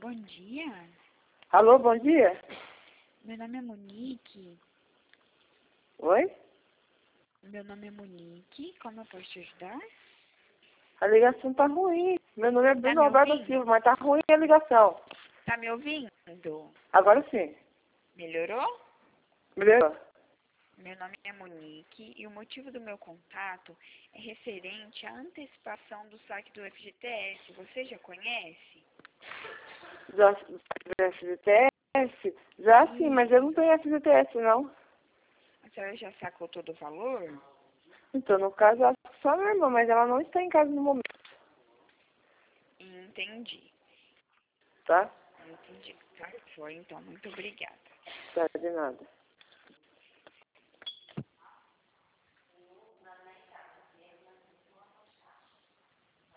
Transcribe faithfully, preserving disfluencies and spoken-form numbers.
Bom dia. Alô, bom dia. Meu nome é Monique. Oi? Meu nome é Monique. Como eu posso te ajudar? A ligação tá ruim. Meu nome é Tá Bruno me Alberto ouvindo? Silva, mas tá ruim a ligação. Tá me ouvindo? Agora sim. Melhorou? Melhorou? Meu nome é Monique e o motivo do meu contato é referente à antecipação do saque do F G T S. Você já conhece? Já do F G T S? Já sim, mas eu não tenho F G T S não. A senhora já sacou todo o valor? Então, no caso, eu acho que só a minha irmã, mas ela não está em casa no momento, Entendi. tá? Entendi. Tá, foi então. Muito obrigada. Tá, de nada.